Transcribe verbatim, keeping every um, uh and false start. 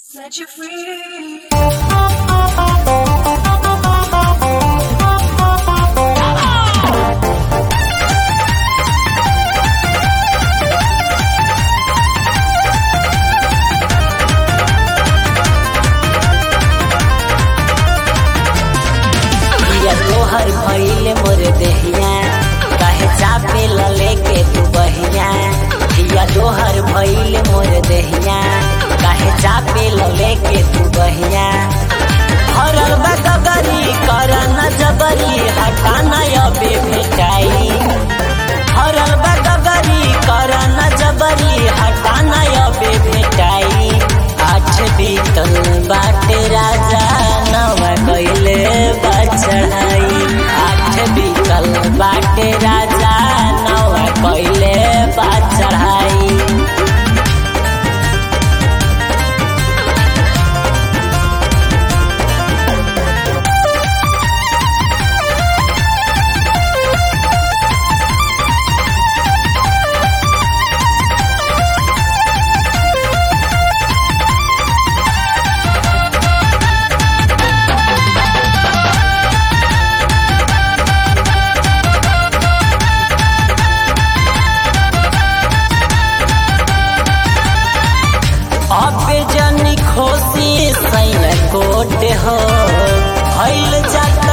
Set you free. तोहर भइले मोर देहिया काहे चापे लले के तू बहिया हिया तोहर भइले मोर देहिया काहे चापे लले के तू बहिया हरल बगरी कर न जबरी हटा न अबे भेटाई हरल बगरी कर न जबरी हटा न अबे भेटाई आठ बीतल बाटे राजा नवा कइले बचढ़ाई आठ बीतल बाटे राजा नवा कइले बचढ़ाई अबे जनी खोसी सैन कोट हो भइल जाता